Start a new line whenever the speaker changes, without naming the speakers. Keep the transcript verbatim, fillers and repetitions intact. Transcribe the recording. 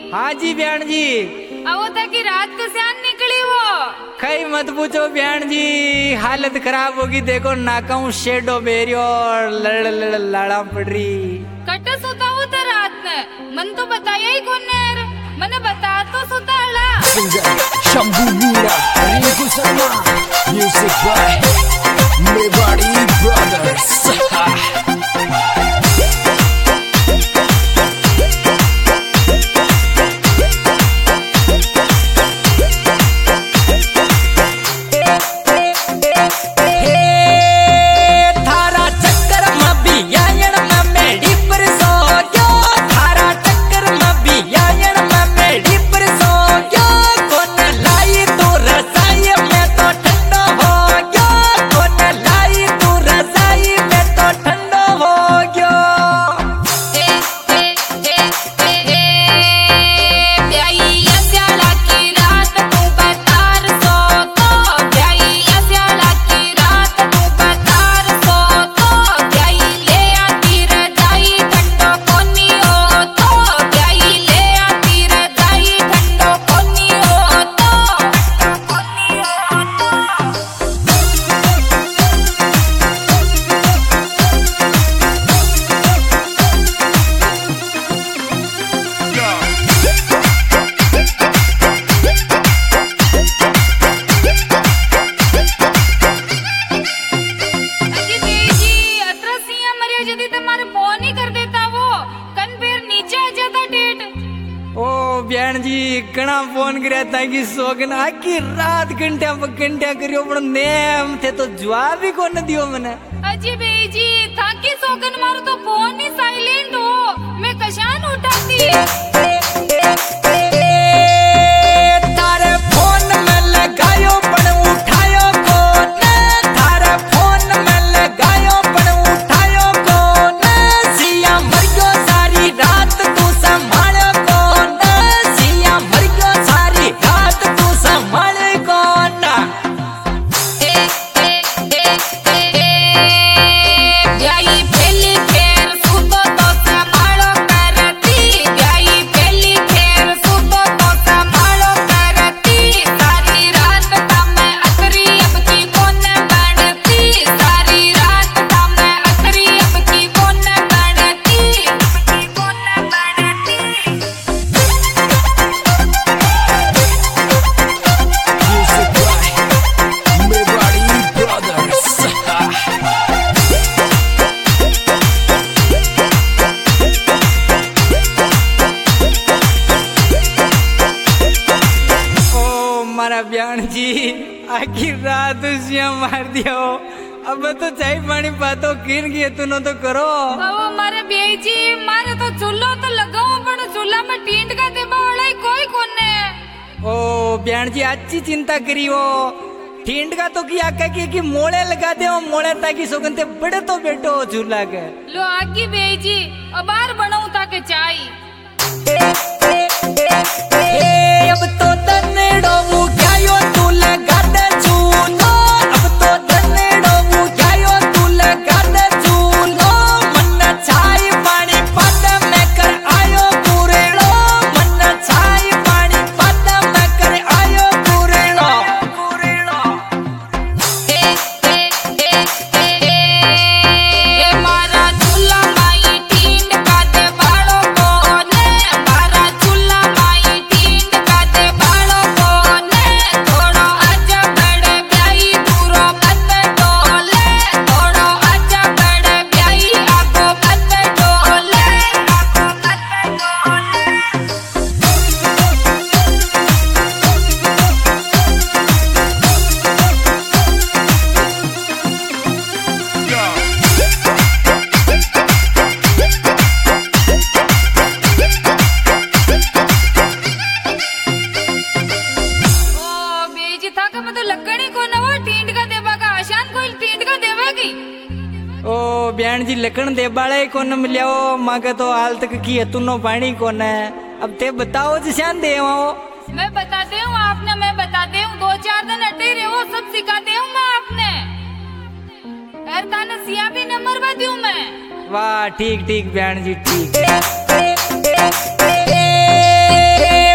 हाँ जी बहन जी।
अब वो था कि रात को सियान निकली वो।
कई मत पूछो बहन जी, हालत खराब होगी। देखो नाकाऊ शेडो बेरियो और लड़ लड़ लाड़ा पड़ रही।
कट सोता हूँ तो रात में मन तो बताया ही कौन ने, मैंने बता तो सोता हला।
Shambhu Meera Rinku Sharma music by Mewari brothers.
बहन जी कणा फोन कराया था कि सोगन आखी रात घंटा घंटा करियो पण नेम थे तो जवाब ही कोन दियो मने।
अजी बेई जी था कि सोगन मारो तो फोन ही साइलेंट हो, मैं कशान उठाती।
तारे फोन में लगायो पण उठायो कोन, तारे फोन में लगायो पण उठायो कोन। सिया मर गयो सारी रात तू संभालो बहन जी आखिर रात उसिया मार दिया। अब तो चाय पानी पातो किन की तुनो तो करो।
अब मारे बेई जी मारे तो चूल्हा तो लगाओ पण चूल्हा में टींड का देबा वाला कोई कोने।
ओ बहन जी अच्छी चिंता करी हो। टींड का तो किया के कि मोड़े लगा दे हो, मोड़े ताकि सोगनते बड़े तो बैठो चूल्हा के।
लो आगी बेई जी अबार बनाऊ ताके चाय।
अब तो तन्नेड़ो मुक्यायो तू लगा दे चूनो, अब तो तन्नेड़ो मुक्यायो तू लगा दे चूनो। मन छाई पानी पद में कर आयो पूरेड़ो, मन छाई पानी पद में कर आयो पूरेड़ो पूरेड़ो।
ए ए ए ए ए मारा चूल्हा माई टींड का दे बाड़ो कोने, मारा चूल्हा माई टींड का दे बाड़ो कोने। थोड़ो आजा बड़े ब्याई दूरो मत डोले, थोड़ो आजा बड़े ब्याई आगो मत डोले, आगो मत डोले। ओ बेई जी था का मतलब लगनी को ना वो टींड का देबा का आशान कोई टींड का देवेगी।
ओ बहन जी लकड़ दे बाड़े कोन मिलियो माके तो हाल तक की तुनो पानी कोन है। अब ते बताओ जिसान दे आओ।
मैं बताते हूँ आपने, मैं बताते हूँ दो चार दिन अटे रहो सब सिखाते हूँ मैं आपने। ताने सिया भी नंबर बा दूं मैं।
वाह ठीक ठीक बहन जी ठीक। रे